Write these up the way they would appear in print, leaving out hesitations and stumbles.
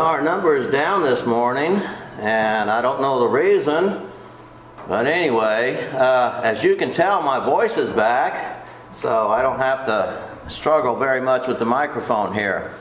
Well, our number is down this morning, and I don't know the reason. But anyway, as you can tell, my voice is back, so I don't have to struggle very much with the microphone here.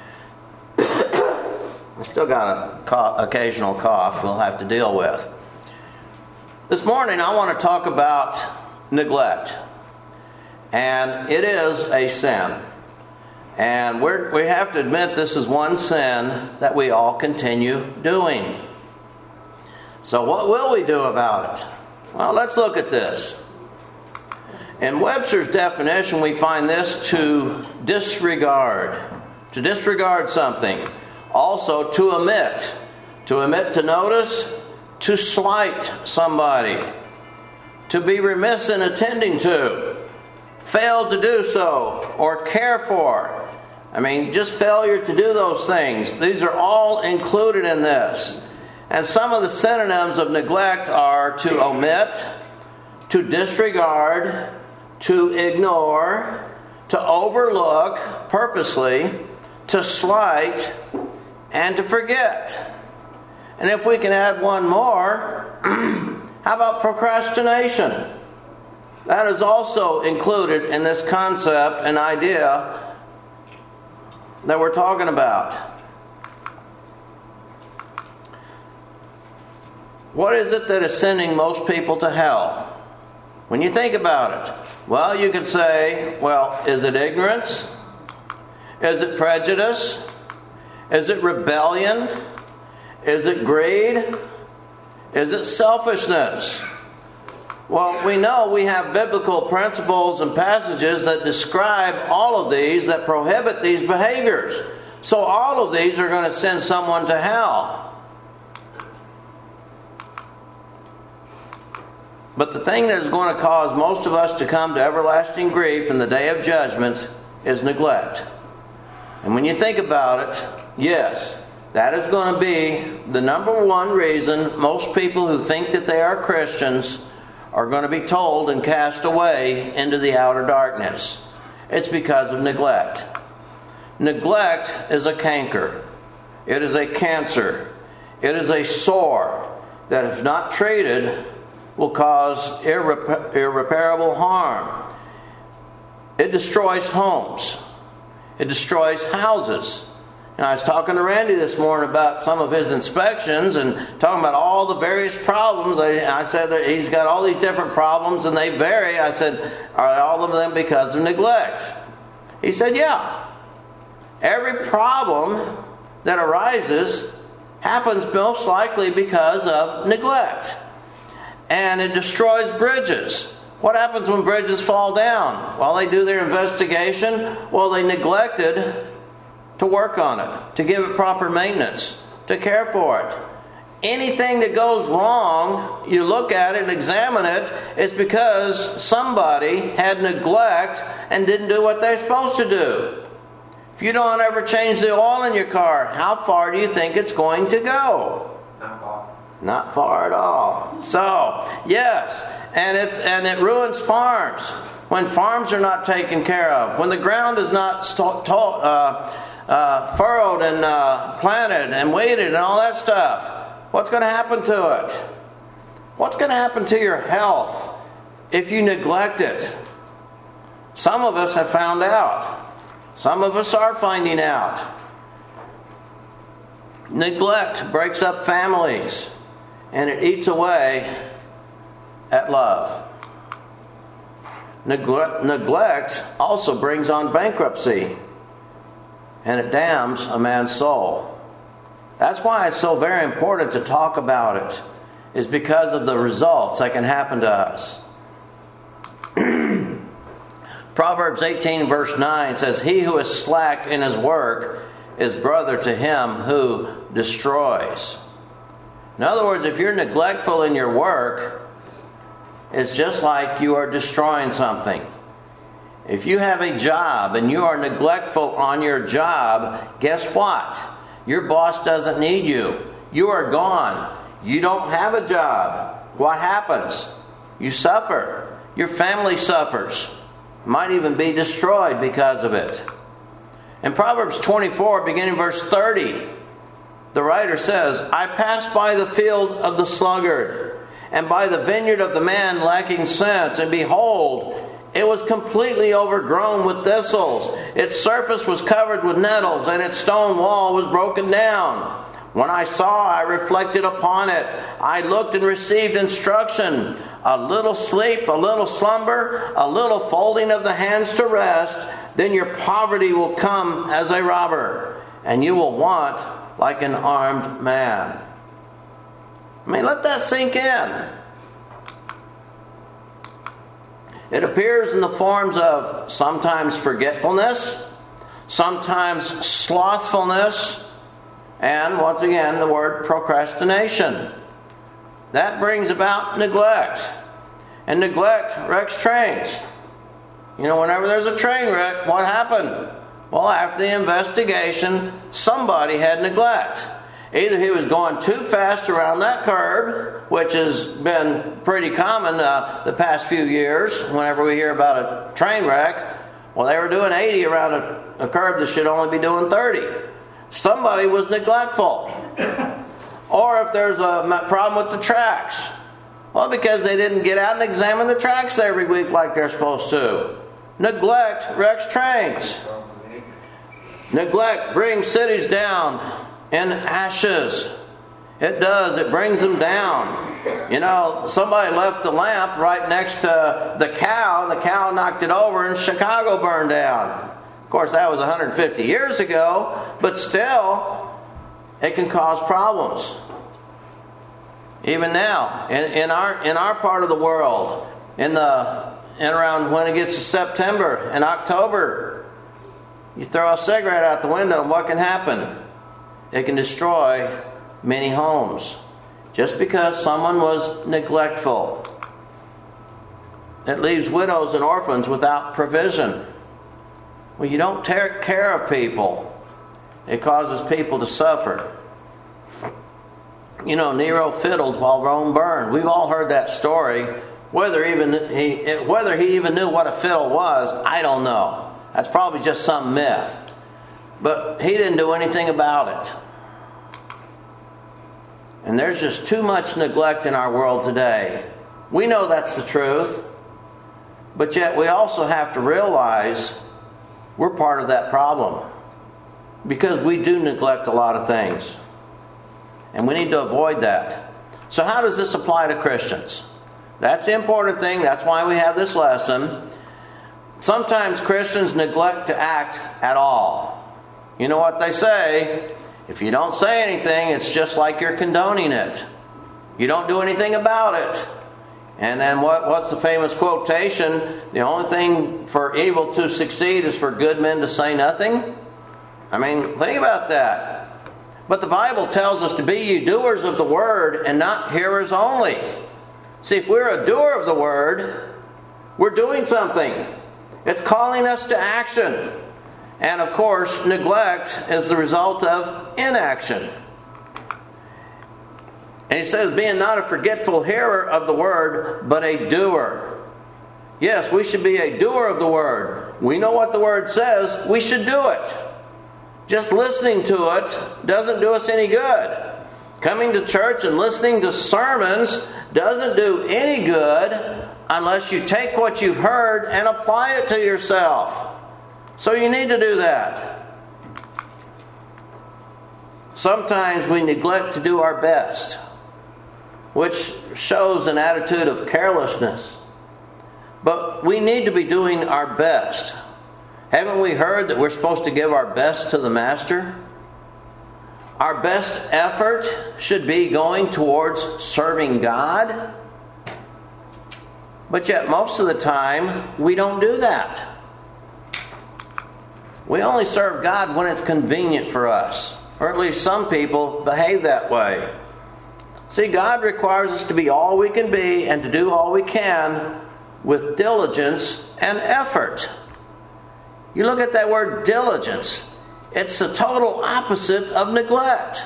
I still got an occasional cough we'll have to deal with. This morning I want to talk about neglect. And it is a sin. And we have to admit this is one sin that we all continue doing. So what will we do about it? Well, let's look at this. In Webster's definition, we find this: to disregard something. Also, to omit to notice, to slight somebody, to be remiss in attending to, fail to do so, or care for. Just failure to do those things. These are all included in this. And some of the synonyms of neglect are to omit, to disregard, to ignore, to overlook purposely, to slight, and to forget. And if we can add one more, how about procrastination? That is also included in this concept and idea that we're talking about. What is it that is sending most people to hell? When you think about it, well, you could say, well, is it ignorance? Is it prejudice? Is it rebellion? Is it greed? Is it selfishness? Well, we know we have biblical principles and passages that describe all of these, that prohibit these behaviors. So all of these are going to send someone to hell. But the thing that is going to cause most of us to come to everlasting grief in the day of judgment is neglect. And when you think about it, yes, that is going to be the number one reason most people who think that they are Christians are going to be told and cast away into the outer darkness. It's because of neglect. Neglect is a canker. It is a cancer. It is a sore that, if not treated, will cause irreparable harm. It destroys homes. It destroys houses. And I was talking to Randy this morning about some of his inspections and talking about all the various problems. I said that he's got all these different problems and they vary. I said, are all of them because of neglect? He said, yeah. Every problem that arises happens most likely because of neglect. And it destroys bridges. What happens when bridges fall down? Well, they do their investigation. Well, they neglected to work on it, to give it proper maintenance, to care for it. Anything that goes wrong, you look at it and examine it, it's because somebody had neglect and didn't do what they're supposed to do. If you don't ever change the oil in your car, how far do you think it's going to go? Not far. Not far at all. So, yes, and it ruins farms. When farms are not taken care of, when the ground is not furrowed and planted and weeded and all that stuff, what's going to happen to it? What's going to happen to your health if you neglect it? Some of us have found out. Some of us are finding out. Neglect breaks up families, and it eats away at love. Neglect also brings on bankruptcy, and it damns a man's soul. That's why it's so very important to talk about it, is because of the results that can happen to us. Proverbs 18 verse 9 says, "He who is slack in his work is brother to him who destroys." In other words, if you're neglectful in your work, it's just like you are destroying something. If you have a job and you are neglectful on your job, guess what? Your boss doesn't need you. You are gone. You don't have a job. What happens? You suffer. Your family suffers. Might even be destroyed because of it. In Proverbs 24, beginning verse 30, The writer says, I passed by the field of the sluggard, and by the vineyard of the man lacking sense, and behold, it was completely overgrown with thistles. Its surface was covered with nettles, and its stone wall was broken down. When I saw, I reflected upon it. I looked and received instruction. A little sleep, a little slumber, a little folding of the hands to rest, then your poverty will come as a robber, and you will want like an armed man. I mean, let that sink in. It appears in the forms of sometimes forgetfulness, sometimes slothfulness, and once again the word procrastination. That brings about neglect. And neglect wrecks trains. You know, whenever there's a train wreck, what happened? Well, after the investigation, somebody had neglect. Either he was going too fast around that curb, which has been pretty common the past few years. Whenever we hear about a train wreck, well, they were doing 80 around a curb that should only be doing 30. Somebody was neglectful. Or if there's a problem with the tracks, well, because they didn't get out and examine the tracks every week like they're supposed to. Neglect wrecks trains. Neglect brings cities down in ashes. It does. It brings them down. You know, somebody left the lamp right next to the cow. The cow knocked it over and Chicago burned down. Of course, that was 150 years ago, but still, it can cause problems. Even now, in our part of the world, in around when it gets to September and October, you throw a cigarette out the window, and what can happen? It can destroy many homes just because someone was neglectful. It leaves widows and orphans without provision. When you don't take care of people, it causes people to suffer. You know, Nero fiddled while Rome burned. We've all heard that story. Whether he even knew what a fiddle was, I don't know. That's probably just some myth. But he didn't do anything about it. And there's just too much neglect in our world today. We know that's the truth. But yet we also have to realize we're part of that problem. Because we do neglect a lot of things. And we need to avoid that. So how does this apply to Christians? That's the important thing. That's why we have this lesson. Sometimes Christians neglect to act at all. You know what they say? If you don't say anything, it's just like you're condoning it. You don't do anything about it. And then what's the famous quotation? The only thing for evil to succeed is for good men to say nothing. I mean, think about that. But the Bible tells us to be ye doers of the word and not hearers only. See, if we're a doer of the word, we're doing something. It's calling us to action. And of course, neglect is the result of inaction. And he says, being not a forgetful hearer of the word, but a doer. Yes, we should be a doer of the word. We know what the word says. We should do it. Just listening to it doesn't do us any good. Coming to church and listening to sermons doesn't do any good unless you take what you've heard and apply it to yourself. So you need to do that. Sometimes we neglect to do our best, which shows an attitude of carelessness. But we need to be doing our best. Haven't we heard that we're supposed to give our best to the Master? Our best effort should be going towards serving God. But yet most of the time, we don't do that. We only serve God when it's convenient for us. Or at least some people behave that way. See, God requires us to be all we can be and to do all we can with diligence and effort. You look at that word diligence. It's the total opposite of neglect.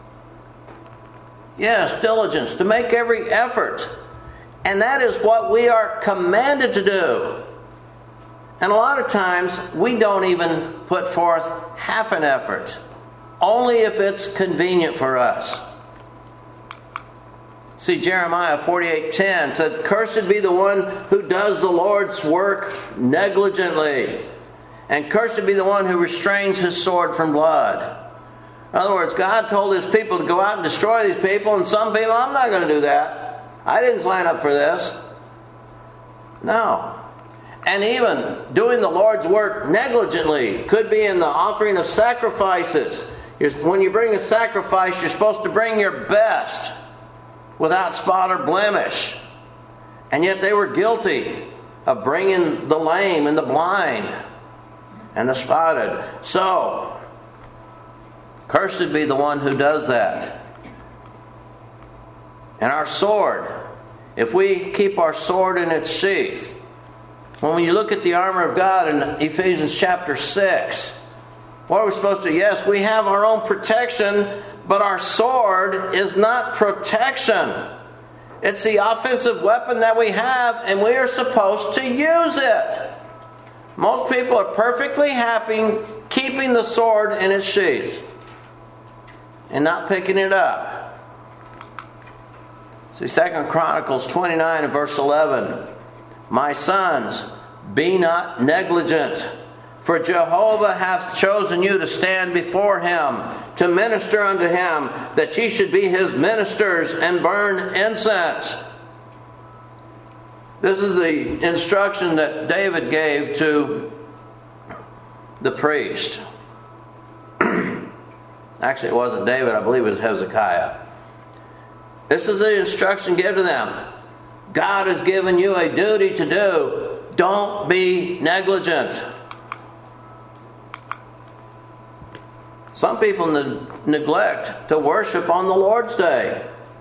Yes, diligence, to make every effort. And that is what we are commanded to do. And a lot of times, we don't even put forth half an effort. only if it's convenient for us. See, Jeremiah 48:10 said, "Cursed be the one who does the Lord's work negligently, and cursed be the one who restrains his sword from blood." In other words, God told his people to go out and destroy these people, and some people, I'm not going to do that. I didn't sign up for this. No. And even doing the Lord's work negligently could be in the offering of sacrifices. When you bring a sacrifice, you're supposed to bring your best without spot or blemish. And yet they were guilty of bringing the lame and the blind and the spotted. So, cursed be the one who does that. And our sword, if we keep our sword in its sheath, when you look at the armor of God in Ephesians chapter 6, what are we supposed to do? Yes, we have our own protection, but our sword is not protection. It's the offensive weapon that we have, and we are supposed to use it. Most people are perfectly happy keeping the sword in its sheath and not picking it up. See, 2 Chronicles 29 and verse 11. "My sons, be not negligent, for Jehovah hath chosen you to stand before him, to minister unto him, that ye should be his ministers and burn incense." This is the instruction that David gave to the priest. Actually, it wasn't David, I believe it was Hezekiah. This is the instruction given to them. God has given you a duty to do. Don't be negligent. Some people neglect to worship on the Lord's Day.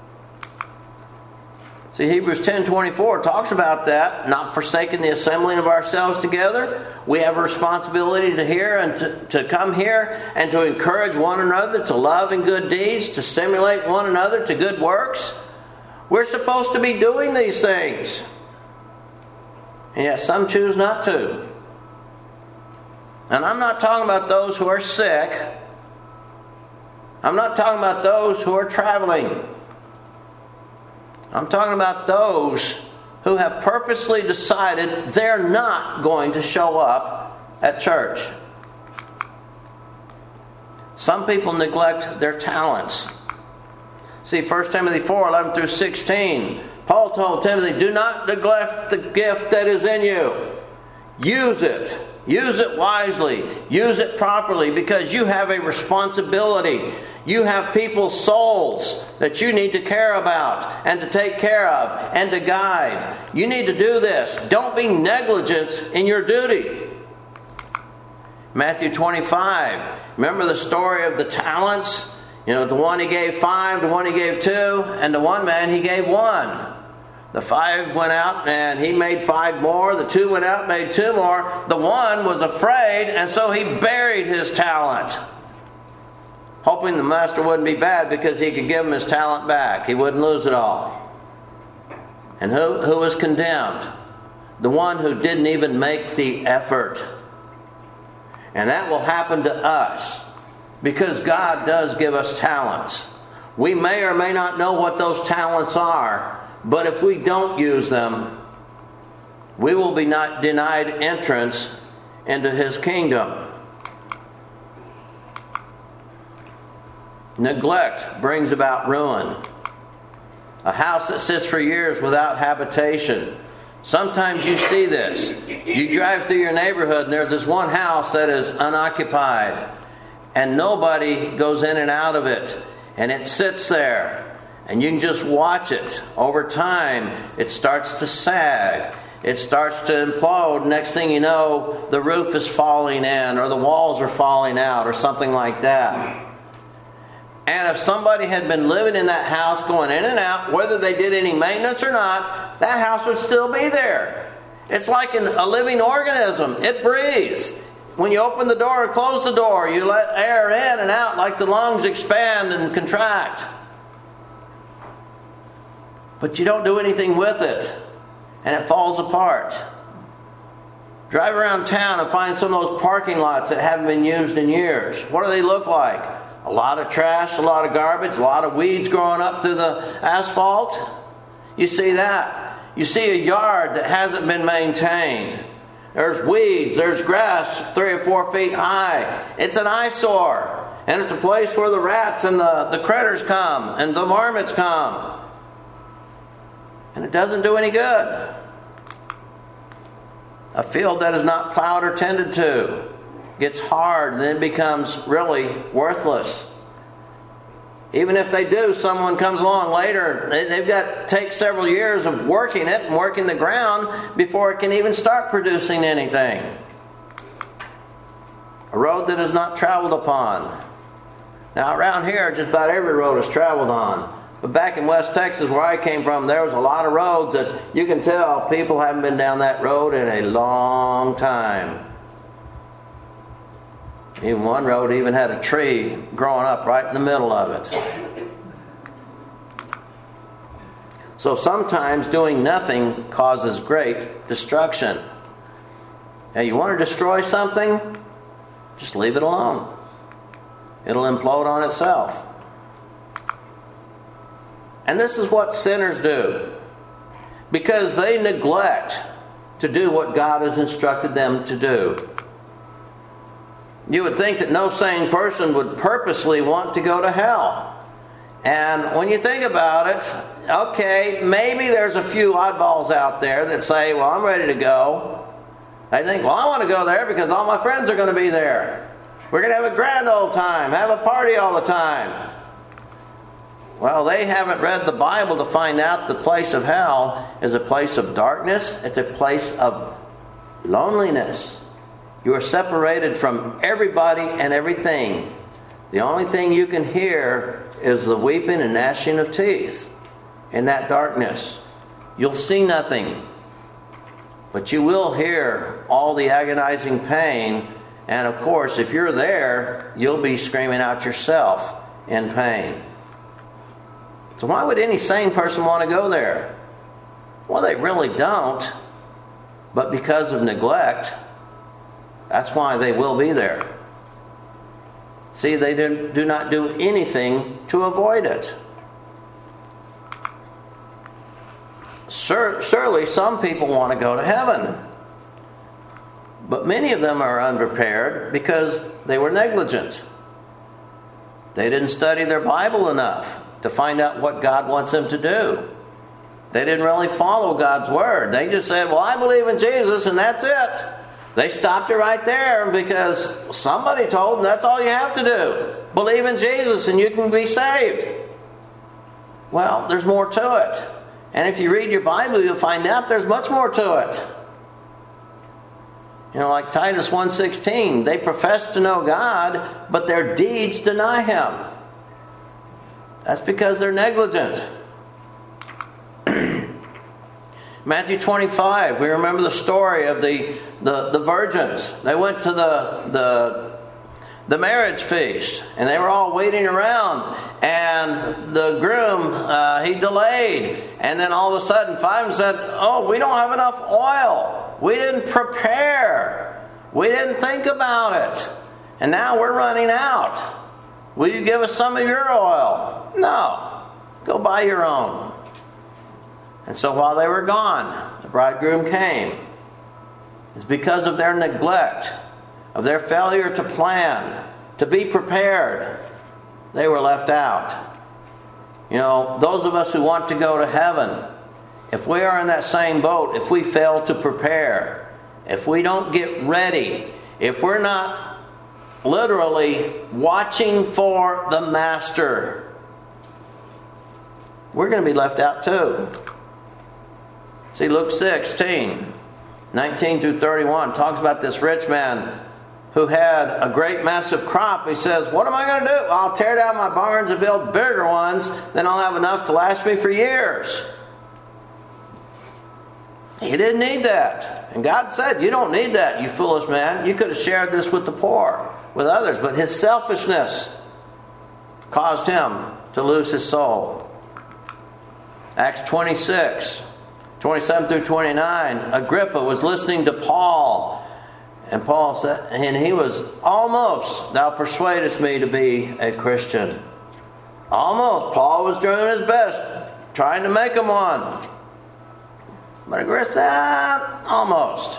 See, Hebrews 10:24 talks about that, not forsaking the assembling of ourselves together. We have a responsibility to hear and to come here and to encourage one another to love and good deeds, to stimulate one another to good works. We're supposed to be doing these things. And yet some choose not to. And I'm not talking about those who are sick. I'm not talking about those who are traveling. I'm talking about those who have purposely decided they're not going to show up at church. Some people neglect their talents. See, 1 Timothy 4:11 through 16. Paul told Timothy, "Do not neglect the gift that is in you. Use it. Use it wisely. Use it properly, because you have a responsibility. You have people's souls that you need to care about and to take care of and to guide. You need to do this. Don't be negligent in your duty." Matthew 25. Remember the story of the talents? The one he gave 5, the one he gave 2, and the one man he gave 1. The 5 went out and he made 5 more. The 2 went out and made 2 more. The 1 was afraid, and so he buried his talent, hoping the master wouldn't be bad because he could give him his talent back. He wouldn't lose it all. And who was condemned? The one who didn't even make the effort. And that will happen to us, because God does give us talents. We may or may not know what those talents are, but if we don't use them, we will be not denied entrance into His kingdom. Neglect brings about ruin. A house that sits for years without habitation. Sometimes you see this. You drive through your neighborhood and there's this one house that is unoccupied, and nobody goes in and out of it, and it sits there, and you can just watch it. Over time, it starts to sag. It starts to implode. Next thing you know, the roof is falling in, or the walls are falling out, or something like that. And if somebody had been living in that house, going in and out, whether they did any maintenance or not, that house would still be there. It's like a living organism. It breathes. When you open the door and close the door, you let air in and out like the lungs expand and contract. But you don't do anything with it, and it falls apart. Drive around town and find some of those parking lots that haven't been used in years. What do they look like? A lot of trash, a lot of garbage, a lot of weeds growing up through the asphalt. You see that. You see a yard that hasn't been maintained. There's weeds, there's grass 3 or 4 feet high. It's an eyesore. And it's a place where the rats and the critters come and the varmints come. And it doesn't do any good. A field that is not plowed or tended to gets hard and then becomes really worthless. Even if they do, someone comes along later, they've got to take several years of working it and working the ground before it can even start producing anything. A road that is not traveled upon. Now around here, just about every road is traveled on. But back in West Texas where I came from, there was a lot of roads that you can tell people haven't been down that road in a long time. Even one road even had a tree growing up right in the middle of it. So sometimes doing nothing causes great destruction. Now you want to destroy something? Just leave it alone. It'll implode on itself. And this is what sinners do. Because they neglect to do what God has instructed them to do. You would think that no sane person would purposely want to go to hell. And when you think about it, okay, maybe there's a few oddballs out there that say, well, I'm ready to go. They think, well, I want to go there because all my friends are going to be there. We're going to have a grand old time, have a party all the time. Well, they haven't read the Bible to find out the place of hell is a place of darkness. It's a place of loneliness. You are separated from everybody and everything. The only thing you can hear is the weeping and gnashing of teeth in that darkness. You'll see nothing, but you will hear all the agonizing pain. And of course, if you're there, you'll be screaming out yourself in pain. So why would any sane person want to go there? Well, they really don't. But because of neglect, that's why they will be there. See, they do not do anything to avoid it. Surely some people want to go to heaven. But many of them are unprepared because they were negligent. They didn't study their Bible enough to find out what God wants them to do. They didn't really follow God's Word. They just said, well, I believe in Jesus and that's it. They stopped it right there because somebody told them that's all you have to do. Believe in Jesus and you can be saved. Well, there's more to it. And if you read your Bible, you'll find out there's much more to it. You know, like Titus 1:16, they profess to know God, but their deeds deny Him. That's because they're negligent. Matthew 25, we remember the story of the virgins. They went to the marriage feast, and they were all waiting around, and the groom, he delayed, and then all of a sudden 5 of them said, oh, we don't have enough oil. We didn't prepare. We didn't think about it. And now we're running out. Will you give us some of your oil? No. Go buy your own. And so while they were gone, the bridegroom came. It's because of their neglect, of their failure to plan, to be prepared. They were left out. You know, those of us who want to go to heaven, if we are in that same boat, if we fail to prepare, if we don't get ready, if we're not literally watching for the Master, we're going to be left out too. See, Luke 16, 19 through 31 talks about this rich man who had a great massive crop. He says, what am I going to do? I'll tear down my barns and build bigger ones, then I'll have enough to last me for years. He didn't need that. And God said, you don't need that, you foolish man. You could have shared this with the poor, with others. But his selfishness caused him to lose his soul. Acts 26, 27 through 29. Agrippa was listening to Paul. And Paul said, and he was almost, thou persuadest me to be a Christian. Almost. Paul was doing his best, trying to make him one. But Agrippa said, almost.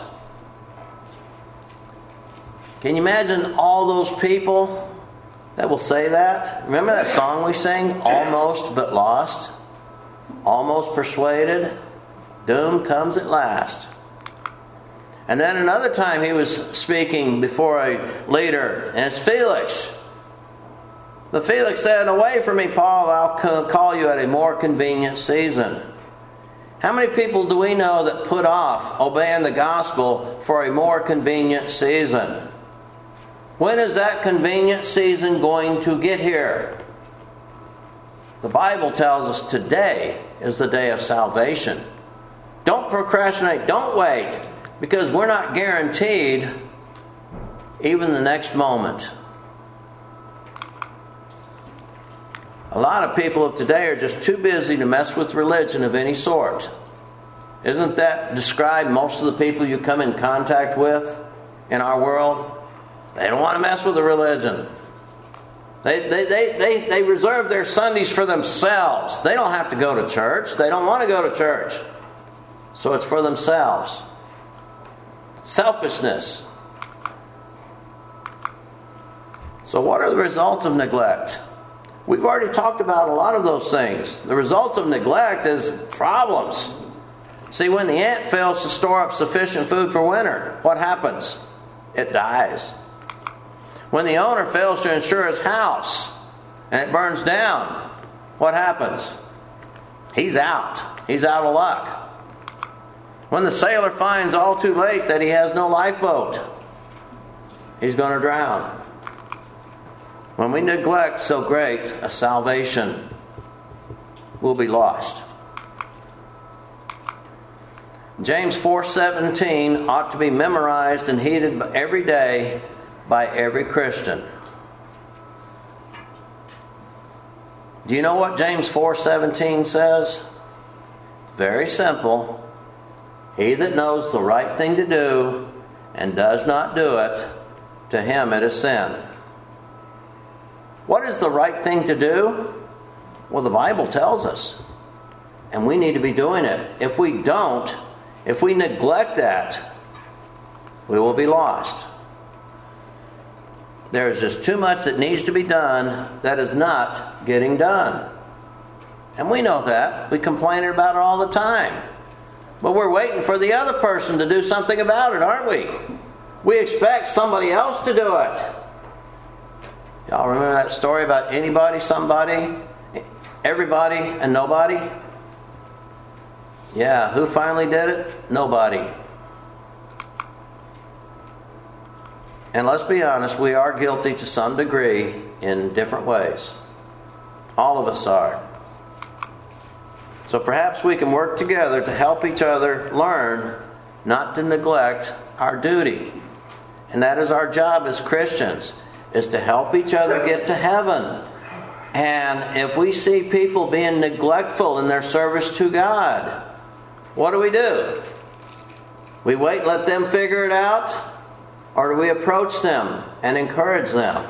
Can you imagine all those people that will say that? Remember that song we sing? Almost but lost. Almost persuaded. Doom comes at last. And then another time he was speaking before a leader, and it's Felix. But Felix said, away from me, Paul, I'll call you at a more convenient season. How many people do we know that put off obeying the gospel for a more convenient season? When is that convenient season going to get here? The Bible tells us today is the day of salvation. Don't procrastinate. Don't wait. Because we're not guaranteed even the next moment. A lot of people of today are just too busy to mess with religion of any sort. Isn't that describe most of the people you come in contact with in our world? They don't want to mess with the religion. They reserve their Sundays for themselves. They don't have to go to church. They don't want to go to church. So it's for themselves. Selfishness. So what are the results of neglect? We've already talked about a lot of those things. The result of neglect is problems. See, when the ant fails to store up sufficient food for winter, what happens? It dies. When the owner fails to insure his house and it burns down, what happens? He's out. He's out of luck. When the sailor finds all too late that he has no lifeboat, he's going to drown. When we neglect so great a salvation, we'll be lost. James 4:17 ought to be memorized and heeded every day by every Christian. Do you know what James 4:17 says? Very simple. He that knows the right thing to do and does not do it, to him it is sin. What is the right thing to do? Well, the Bible tells us. And we need to be doing it. If we don't, if we neglect that, we will be lost. There is just too much that needs to be done that is not getting done. And we know that. We complain about it all the time. But we're waiting for the other person to do something about it, aren't we? We expect somebody else to do it. Y'all remember that story about anybody, somebody, everybody, and nobody? Yeah, who finally did it? Nobody. And let's be honest, we are guilty to some degree in different ways. All of us are. So perhaps we can work together to help each other learn not to neglect our duty. And that is our job as Christians, is to help each other get to heaven. And if we see people being neglectful in their service to God, what do? We wait and let them figure it out? Or do we approach them and encourage them?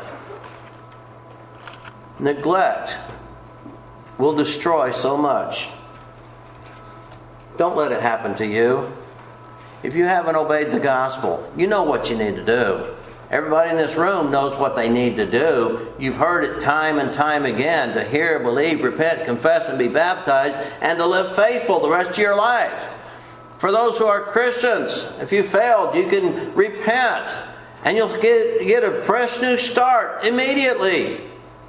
Neglect will destroy so much. Don't let it happen to you. If you haven't obeyed the gospel, you know what you need to do. Everybody in this room knows what they need to do. You've heard it time and time again, to hear, believe, repent, confess, and be baptized, and to live faithful the rest of your life. For those who are Christians, if you failed, you can repent, and you'll get a fresh new start immediately.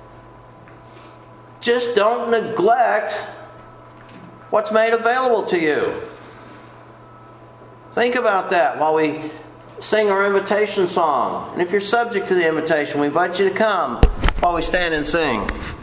Just don't neglect what's made available to you. Think about that while we sing our invitation song. And if you're subject to the invitation, we invite you to come while we stand and sing.